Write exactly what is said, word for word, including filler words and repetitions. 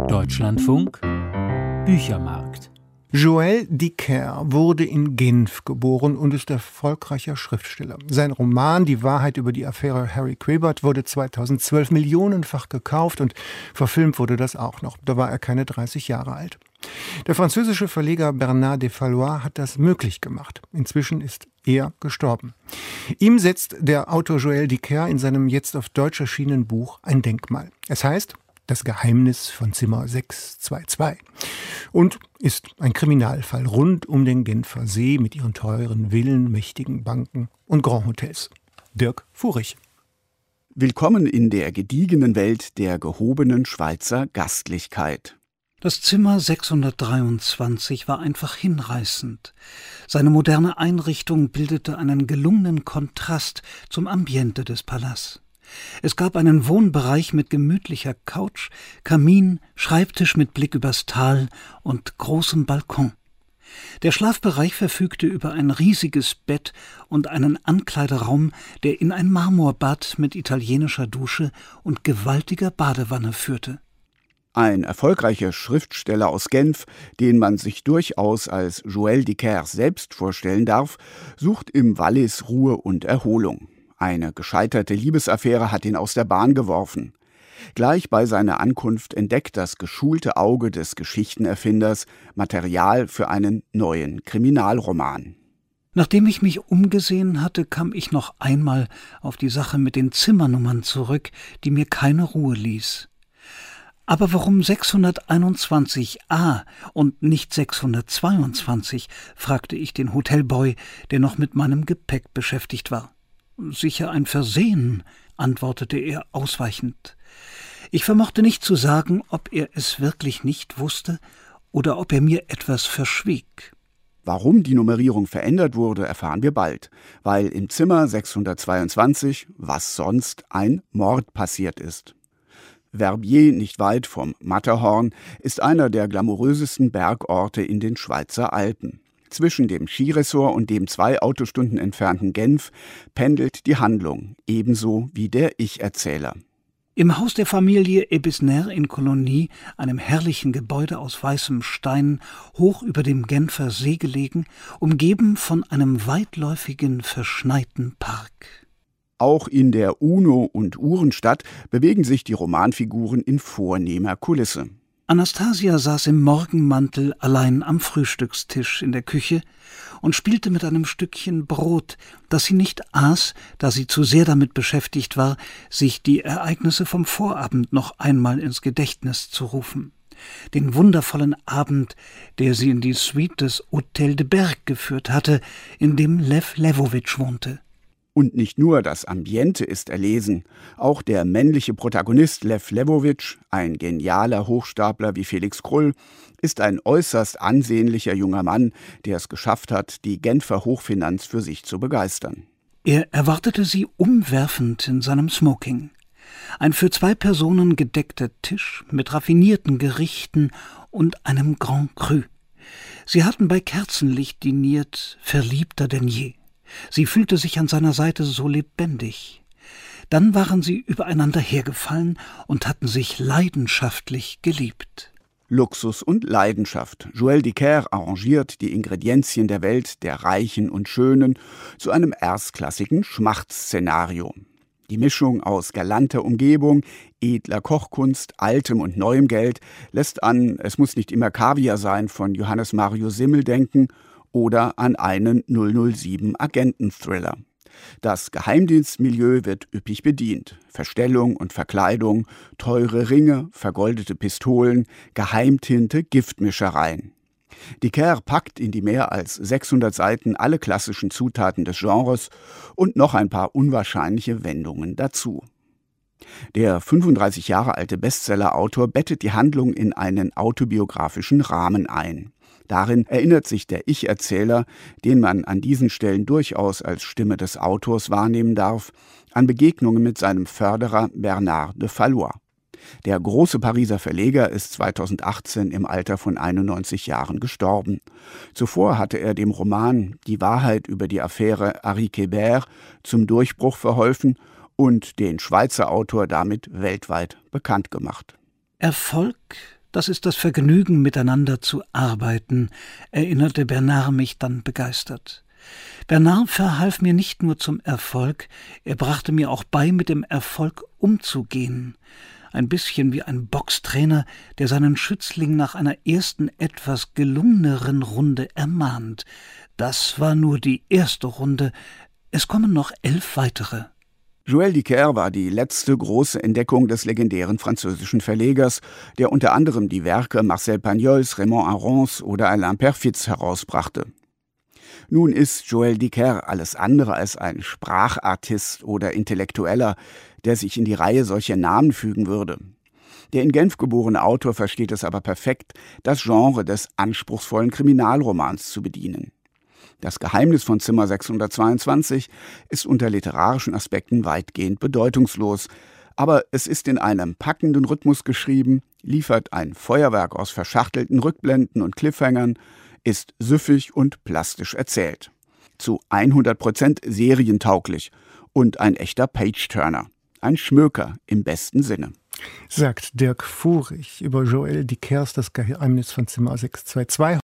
Deutschlandfunk Büchermarkt. Joël Dicker wurde in Genf geboren und ist erfolgreicher Schriftsteller. Sein Roman »Die Wahrheit über die Affäre Harry Quebert« wurde zweitausendzwölf millionenfach gekauft und verfilmt wurde das auch noch. Da war er keine dreißig Jahre alt. Der französische Verleger Bernard de Fallois hat das möglich gemacht. Inzwischen ist er gestorben. Ihm setzt der Autor Joël Dicker in seinem jetzt auf Deutsch erschienenen Buch ein Denkmal. Es heißt »Das Geheimnis von Zimmer sechs zwei zwei« und ist ein Kriminalfall rund um den Genfer See mit ihren teuren Villen, mächtigen Banken und Grand Hotels. Dirk Furich. Willkommen in der gediegenen Welt der gehobenen Schweizer Gastlichkeit. Das Zimmer sechshundertdreiundzwanzig war einfach hinreißend. Seine moderne Einrichtung bildete einen gelungenen Kontrast zum Ambiente des Palastes. Es gab einen Wohnbereich mit gemütlicher Couch, Kamin, Schreibtisch mit Blick übers Tal und großem Balkon. Der Schlafbereich verfügte über ein riesiges Bett und einen Ankleideraum, der in ein Marmorbad mit italienischer Dusche und gewaltiger Badewanne führte. Ein erfolgreicher Schriftsteller aus Genf, den man sich durchaus als Joël Dicker selbst vorstellen darf, sucht im Wallis Ruhe und Erholung. Eine gescheiterte Liebesaffäre hat ihn aus der Bahn geworfen. Gleich bei seiner Ankunft entdeckt das geschulte Auge des Geschichtenerfinders Material für einen neuen Kriminalroman. Nachdem ich mich umgesehen hatte, kam ich noch einmal auf die Sache mit den Zimmernummern zurück, die mir keine Ruhe ließ. Aber warum sechshunderteinundzwanzig a und nicht sechshundertzweiundzwanzig, fragte ich den Hotelboy, der noch mit meinem Gepäck beschäftigt war. »Sicher ein Versehen«, antwortete er ausweichend. Ich vermochte nicht zu sagen, ob er es wirklich nicht wusste oder ob er mir etwas verschwieg. Warum die Nummerierung verändert wurde, erfahren wir bald, weil im Zimmer sechshundertzweiundzwanzig, was sonst, ein Mord passiert ist. Verbier, nicht weit vom Matterhorn, ist einer der glamourösesten Bergorte in den Schweizer Alpen. Zwischen dem Skiresort und dem zwei Autostunden entfernten Genf pendelt die Handlung, ebenso wie der Ich-Erzähler. Im Haus der Familie Ebisner in Colonie, einem herrlichen Gebäude aus weißem Stein, hoch über dem Genfer See gelegen, umgeben von einem weitläufigen, verschneiten Park. Auch in der UNO- und Uhrenstadt bewegen sich die Romanfiguren in vornehmer Kulisse. Anastasia saß im Morgenmantel allein am Frühstückstisch in der Küche und spielte mit einem Stückchen Brot, das sie nicht aß, da sie zu sehr damit beschäftigt war, sich die Ereignisse vom Vorabend noch einmal ins Gedächtnis zu rufen. Den wundervollen Abend, der sie in die Suite des Hôtel de Berg geführt hatte, in dem Lev Levovitch wohnte. Und nicht nur das Ambiente ist erlesen, auch der männliche Protagonist Lev Levovitch, ein genialer Hochstapler wie Felix Krull, ist ein äußerst ansehnlicher junger Mann, der es geschafft hat, die Genfer Hochfinanz für sich zu begeistern. Er erwartete sie umwerfend in seinem Smoking. Ein für zwei Personen gedeckter Tisch mit raffinierten Gerichten und einem Grand Cru. Sie hatten bei Kerzenlicht diniert, verliebter denn je. Sie fühlte sich an seiner Seite so lebendig. Dann waren sie übereinander hergefallen und hatten sich leidenschaftlich geliebt. Luxus und Leidenschaft. Joël Dicker arrangiert die Ingredienzien der Welt der Reichen und Schönen zu einem erstklassigen Schmachtszenario. Die Mischung aus galanter Umgebung, edler Kochkunst, altem und neuem Geld lässt an »Es muss nicht immer Kaviar sein« von Johannes Mario Simmel denken oder an einen null null sieben Agenten-Thriller. Das Geheimdienstmilieu wird üppig bedient. Verstellung und Verkleidung, teure Ringe, vergoldete Pistolen, Geheimtinte, Giftmischereien. Dicker packt in die mehr als sechshundert Seiten alle klassischen Zutaten des Genres und noch ein paar unwahrscheinliche Wendungen dazu. Der fünfunddreißig Jahre alte Bestsellerautor bettet die Handlung in einen autobiografischen Rahmen ein. Darin erinnert sich der Ich-Erzähler, den man an diesen Stellen durchaus als Stimme des Autors wahrnehmen darf, an Begegnungen mit seinem Förderer Bernard de Fallois. Der große Pariser Verleger ist zweitausendachtzehn im Alter von einundneunzig Jahren gestorben. Zuvor hatte er dem Roman »Die Wahrheit über die Affäre Harry Quebert« zum Durchbruch verholfen und den Schweizer Autor damit weltweit bekannt gemacht. Erfolg Das ist das Vergnügen, miteinander zu arbeiten, erinnerte Bernard mich dann begeistert. Bernard verhalf mir nicht nur zum Erfolg, er brachte mir auch bei, mit dem Erfolg umzugehen. Ein bisschen wie ein Boxtrainer, der seinen Schützling nach einer ersten, etwas gelungeneren Runde ermahnt. Das war nur die erste Runde, es kommen noch elf weitere. Joël Dicker war die letzte große Entdeckung des legendären französischen Verlegers, der unter anderem die Werke Marcel Pagnols, Raymond Arons oder Alain Perfitz herausbrachte. Nun ist Joël Dicker alles andere als ein Sprachartist oder Intellektueller, der sich in die Reihe solcher Namen fügen würde. Der in Genf geborene Autor versteht es aber perfekt, das Genre des anspruchsvollen Kriminalromans zu bedienen. Das Geheimnis von Zimmer sechshundertzweiundzwanzig ist unter literarischen Aspekten weitgehend bedeutungslos, aber es ist in einem packenden Rhythmus geschrieben, liefert ein Feuerwerk aus verschachtelten Rückblenden und Cliffhangern, ist süffig und plastisch erzählt. Zu hundert Prozent serientauglich und ein echter Page-Turner. Ein Schmöker im besten Sinne. Sagt Dirk Furich über Joël Dickers Das Geheimnis von Zimmer sechshundertzweiundzwanzig,